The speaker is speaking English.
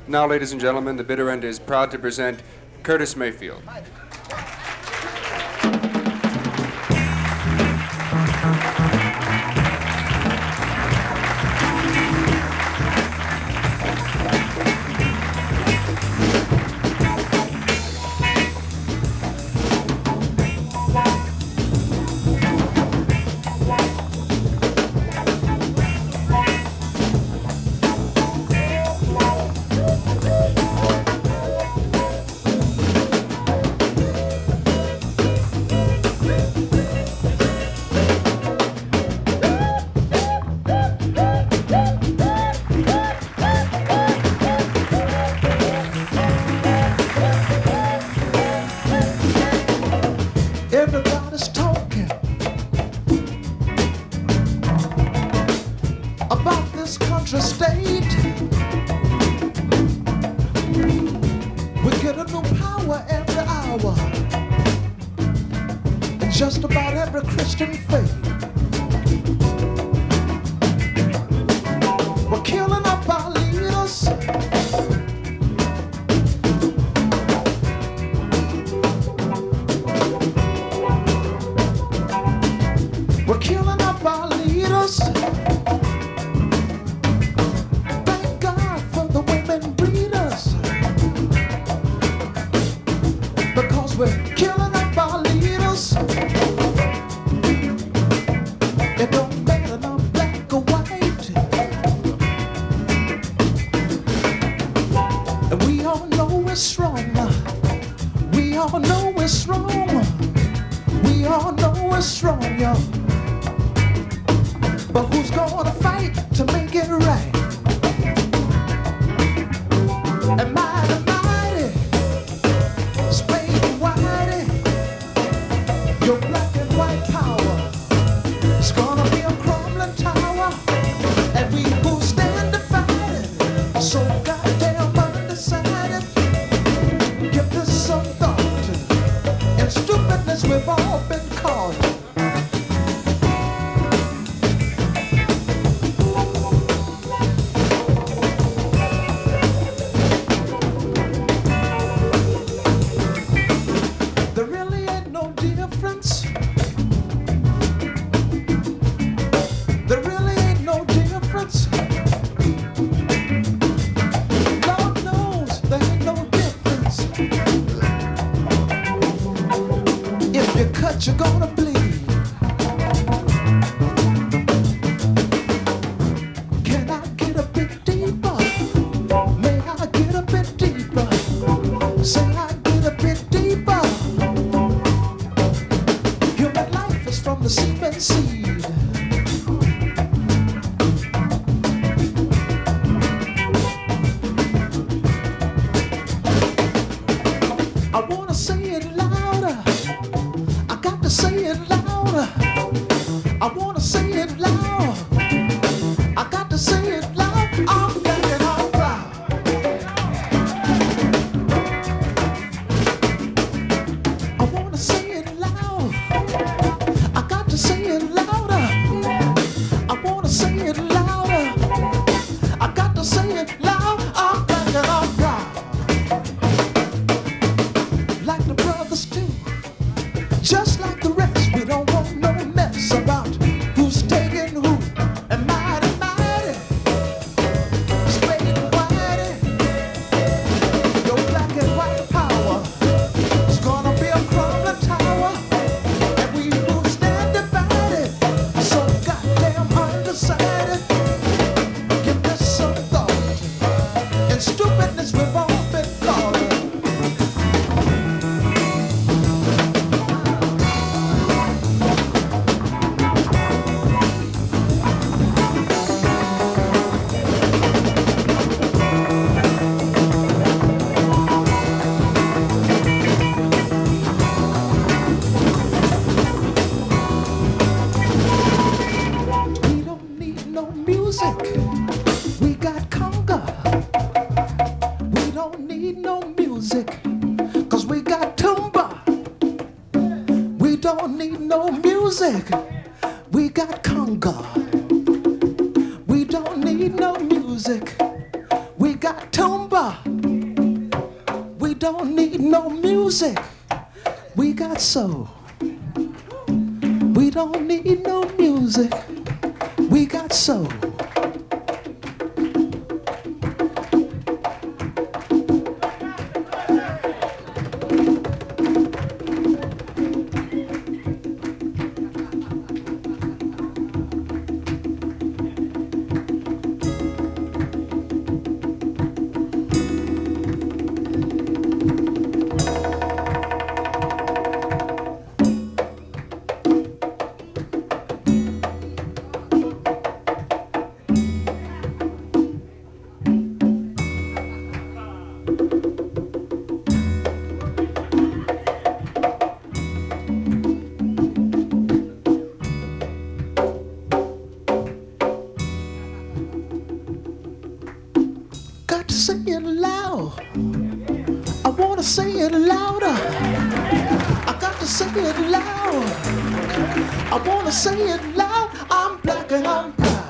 Now, ladies and gentlemen, the bitter end is proud to present Curtis Mayfield. Everybody's talking about this country state. We get a new power every hour in just about every Christian faith. We're killing up our leaders. We're killing up our leaders. Thank God for the women breeders, because we're killing up our leaders. It don't matter no black or white, and we all know it's wrong. We all know it's wrong. We all know it's wrong, y'all. But who's gonna fight to make it right? And mighty, mighty, spade and whitey, your black and white power is gonna be a crumbling tower, and we will stand divided, so goddamn undecided. Give this some thought, and stupidness we've all been caught. There really ain't no difference. There really ain't no difference. Lord knows there ain't no difference. If you cut, you're gonna bleed. Can I get a bit deeper? May I get a bit deeper? Say I get a bit deeper. Human life is from the semen seed. I wanna say it louder. I got to say it louder. I wanna say it loud. I got to say it loud. I'm getting all proud. I wanna say it loud. I got to say it louder. I wanna say it louder. I got to say it loud. I'm getting all proud. Like the brothers do, just like the rest, we don't want no mess about who's taking who. And mighty, mighty, spade and whitey, your black and white power is gonna be a crumbling tower, and we will stand divided, so goddamn undecided. Give this some thought, and stupidness we've all been caught. We don't need no music. We got conga. We don't need no music, 'cause we got tumba. We don't need no music. We got conga. We don't need no music. We got tumba. music. We got soul. We don't need no music. We got soul. Got to say it loud. I wanna say it louder. I got to say it loud. I wanna say it loud. I'm black and I'm proud.